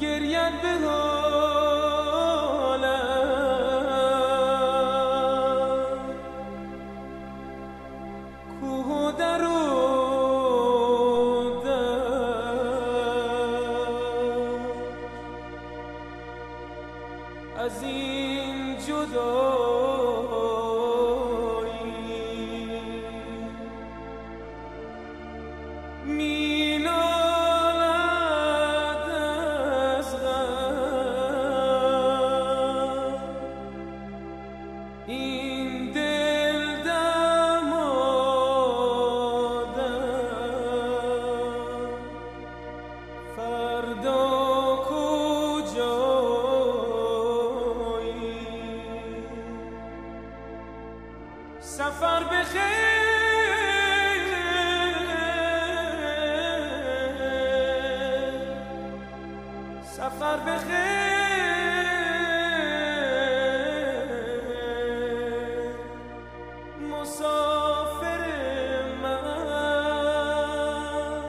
گریت به حالم کوه و در و از این جدایی می نالد از غم این دل دمادم فردا سفر بخیر سفر بخیر مسافر من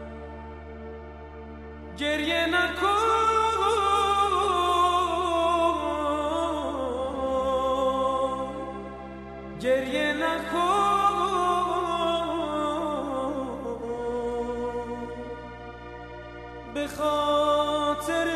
گریه نکن گریه نکن به خاطر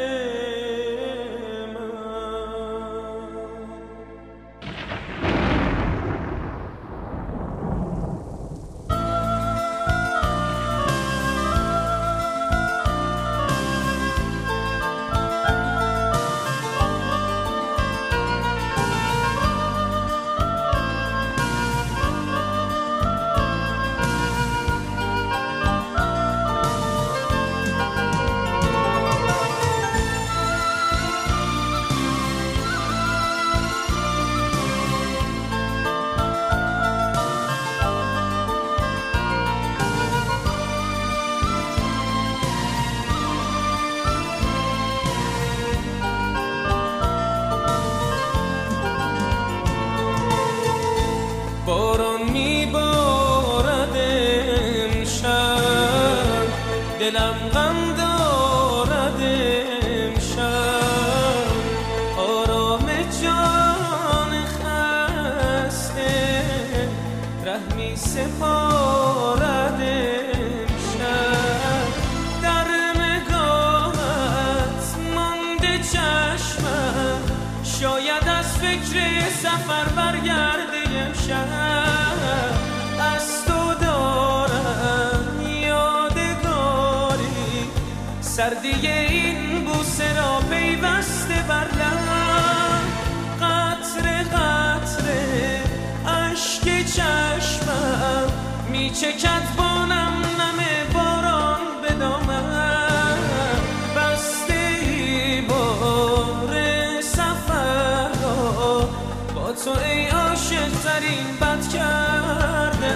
باران میبارد امشب دلم غم دارد امشب آرام جان خسته رحمی سپارد امشب در نگاهت مانده چشمم شاید از فکر سفر برگرده از تو دارم یادگاری سردی این بوسه را پیوسته بر لب قطره قطره اشک چشمم میچکد با نم نم باران به دامن بسته ای بار سفر را با تو ای عاشق ترین بد کرده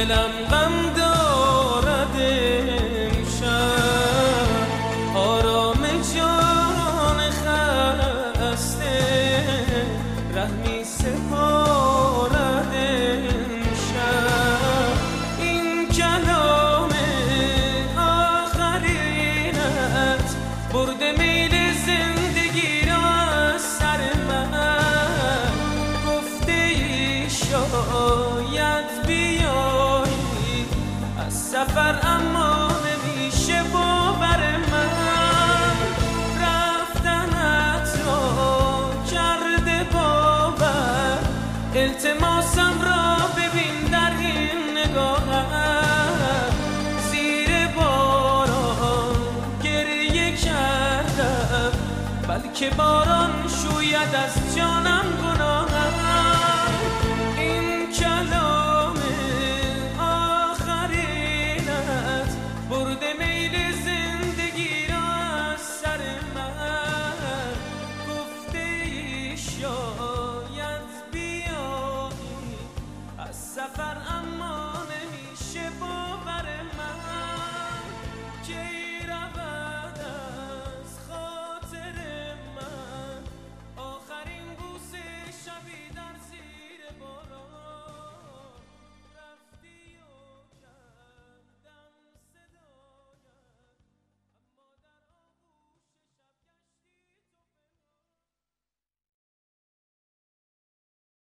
دلم غم دارد امشب، آرام جان خسته رحمی سپارد امشب. این کلام آخرینت برده میل زندگی را از سر من، گفته ای شاید بیایی از سفر اما نمیشه باور من، رفتنت را کرده باور، التماسم را ببین در این نگاهم، زیر باران گریه کردم بلکه باران شوید از جانم.